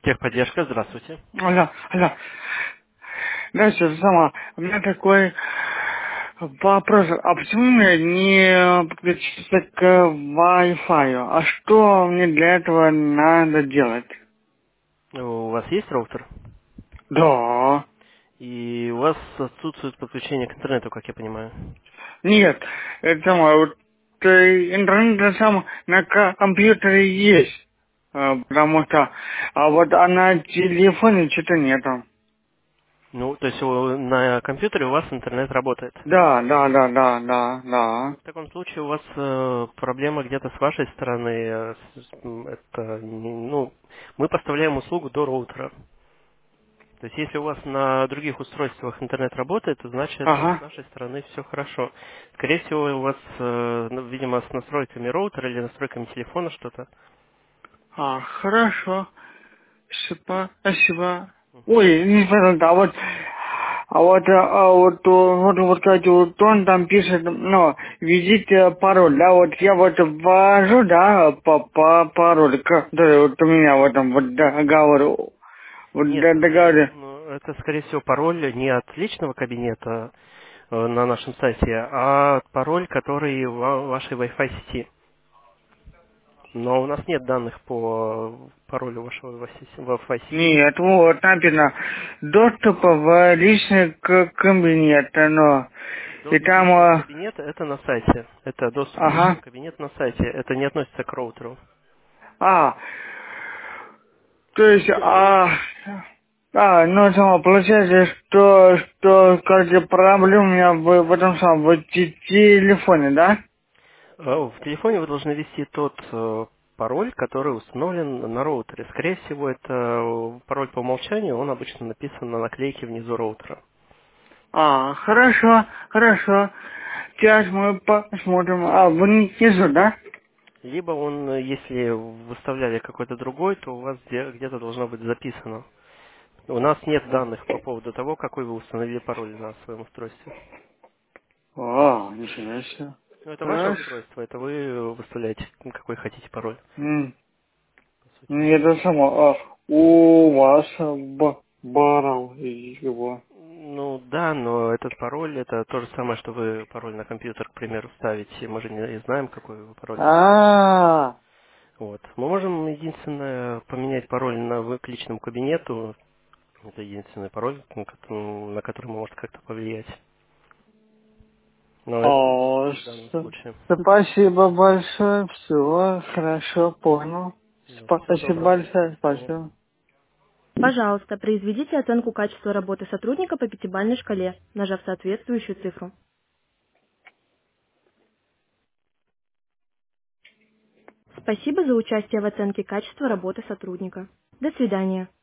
Техподдержка, здравствуйте. Алло, алло. Дальше, сама, у меня такой вопрос. А почему мне не подключиться к Wi-Fi? А что мне для этого надо делать? У вас есть роутер? Да. И у вас отсутствует подключение к интернету, как я понимаю. Нет, это самое, вот интернет сам на компьютере есть. Потому что, а вот а на телефоне что-то нету. Ну, то есть на компьютере у вас интернет работает. Да, да, да, да, да, да. Ну, в таком случае у вас проблема где-то с вашей стороны. Это, ну, мы поставляем услугу до роутера. То есть если у вас на других устройствах интернет работает, то значит с Ага. нашей стороны все хорошо. Скорее всего, у вас, ну, видимо, с настройками роутера или настройками телефона что-то. Хорошо. Спасибо. Ой, не пожалуйста, кстати, вот он там пишет, ну, введите пароль, да, вот я вот ввожу, да, по пароль, который вот у меня в этом вот договоре, Нет, договоре. это, скорее всего, пароль не от личного кабинета на нашем сайте, а пароль, который в вашей Wi-Fi сети. Но у нас нет данных по паролю вашего Wi-Fi сети. Нет, вот написано, доступ в личный кабинет, ну, и Доступ в там, личный кабинет это на сайте. Это доступ в ага, личный кабинет на сайте. Это не относится к роутеру. а, то есть, ну, само, получается, короче, проблема у меня в этом самом, в телефоне, да? В телефоне вы должны ввести тот пароль, который установлен на роутере. Скорее всего, это пароль по умолчанию, он обычно написан на наклейке внизу роутера. Хорошо, хорошо. Сейчас мы посмотрим, внизу, да? Либо он, если выставляли какой-то другой, то у вас где-то должно быть записано. У нас нет данных по поводу того, какой вы установили пароль на своем устройстве. Ничего себе. Ну, это ваше Хорошо. устройство, это вы выставляете, какой хотите пароль, по сути. Это само, у вас барал его. Ну да, но этот пароль это то же самое, что вы пароль на компьютер, к примеру, ставите. Мы же не знаем, какой вы пароль ставите. А, Вот. Мы можем единственное поменять пароль к личному кабинету. Это единственный пароль, на который мы можем как-то повлиять. Но это О, не в данном случае. спасибо большое, все, хорошо, понял. Да, всего Спасибо доброго. большое, Мгм. спасибо. Пожалуйста, произведите оценку качества работы сотрудника по пятибалльной шкале, нажав соответствующую цифру. Спасибо за участие в оценке качества работы сотрудника. До свидания.